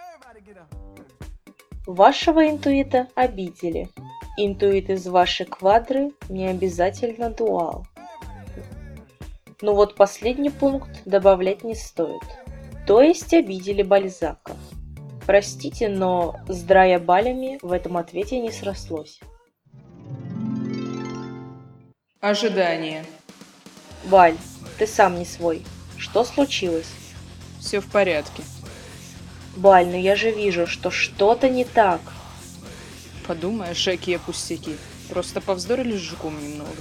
Вашего интуита обидели. Интуит из вашей квадры не обязательно дуал. Но вот последний пункт добавлять не стоит. То есть обидели Бальзака. Простите, но с Драя Балями в этом ответе не срослось. Ожидание. Баль, ты сам не свой. Что случилось? Все в порядке. Баль, ну я же вижу, что что-то не так. Подумаешь, какие пустяки. Просто повздорили с жуком немного.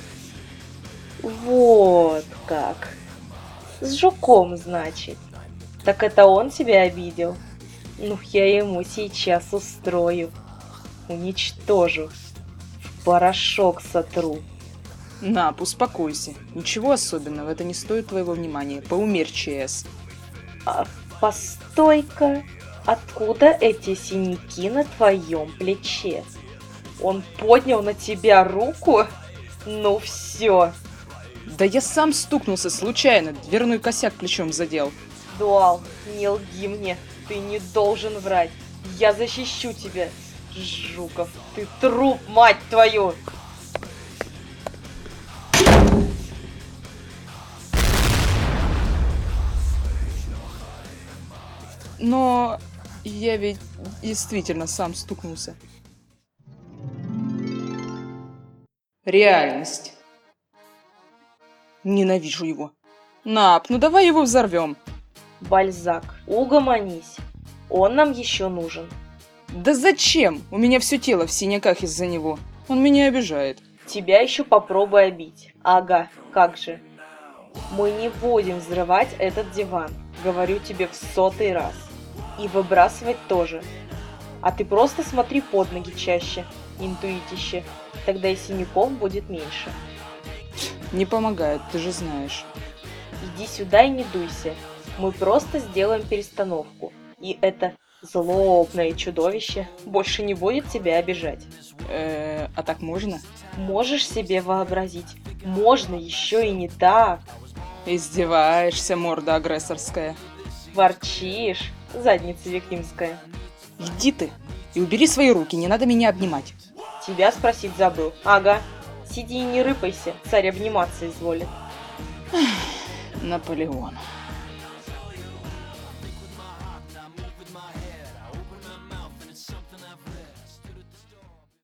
Вот как. С жуком, значит. Так это он тебя обидел? Ну, я ему сейчас устрою. Уничтожу. В порошок сотру. Нап, успокойся. Ничего особенного, это не стоит твоего внимания. Поумерь, ЧС. А, постой-ка. Откуда эти синяки на твоем плече? Он поднял на тебя руку? Ну все. Да я сам стукнулся случайно, дверной косяк плечом задел. Дуал, не лги мне. Ты не должен врать. Я защищу тебя. Жуков, ты труп, мать твою! Но я ведь действительно сам стукнулся. Реальность. Ненавижу его. Нап, ну давай его взорвем. Бальзак, угомонись. Он нам еще нужен. Да зачем? У меня все тело в синяках из-за него. Он меня обижает. Тебя еще попробуй обить. Ага, как же. Мы не будем взрывать этот диван. Говорю тебе в 100-й раз. И выбрасывать тоже. А ты просто смотри под ноги чаще, интуитище. Тогда и синяков будет меньше. Не помогает, ты же знаешь. Иди сюда и не дуйся. Мы просто сделаем перестановку. И это злобное чудовище больше не будет тебя обижать. А так можно? Можешь себе вообразить. Можно еще и не так. Издеваешься, морда агрессорская. Ворчишь, задница виктимская. Иди ты и убери свои руки, не надо меня обнимать. Тебя спросить забыл. Ага. Сиди и не рыпайся, царь обниматься изволит. Наполеон.